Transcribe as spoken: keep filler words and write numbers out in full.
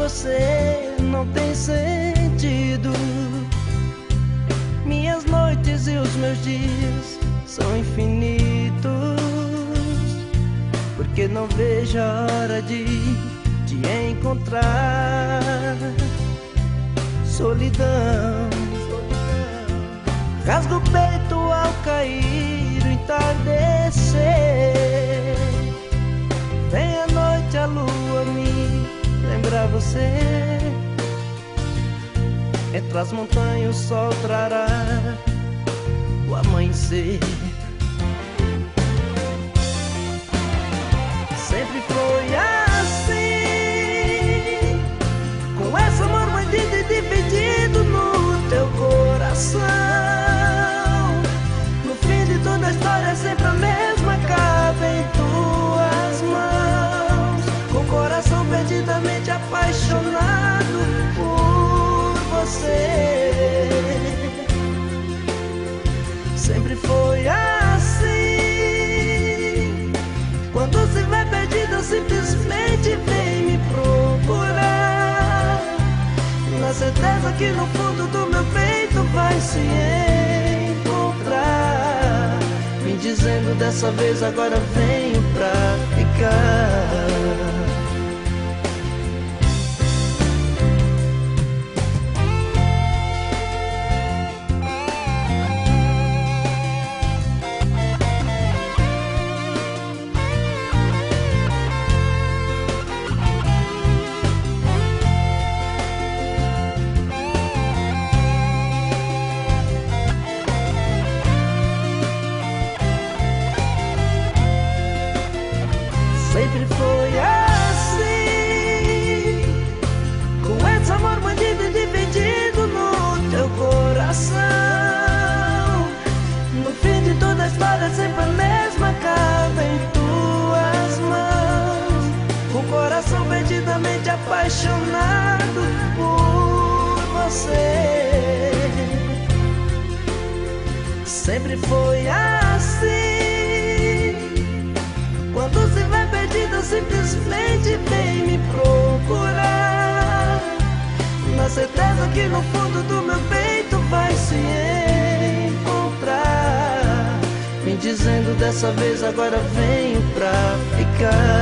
você não tem sentido. Minhas noites e os meus dias são infinitos, porque não vejo a hora de te encontrar. Solidão, rasga o peito ao cair o entardecer. Vem a noite, a lua me lembra você. Entre as montanhas o sol trará o amanhecer. Sempre foi assim, com esse amor bandido e dividido no teu coração. No fim de toda a história sempre a mesma, acaba em tuas mãos. Com o coração perdidamente apaixonado por você. Sempre foi assim, quando se vai perdido simplesmente vem me procurar, na certeza que no fundo do meu peito vai se encontrar, me dizendo dessa vez agora venho pra ficar. Sempre foi assim, com esse amor bandido e dividido no teu coração. No fim de toda a história sempre a mesma, acaba em tuas mãos. Com o coração perdidamente apaixonado por você. Sempre foi assim, quando se vai perdido simplesmente vem me procurar, na certeza que no fundo do meu peito vai se encontrar, me dizendo dessa vez agora venho pra ficar.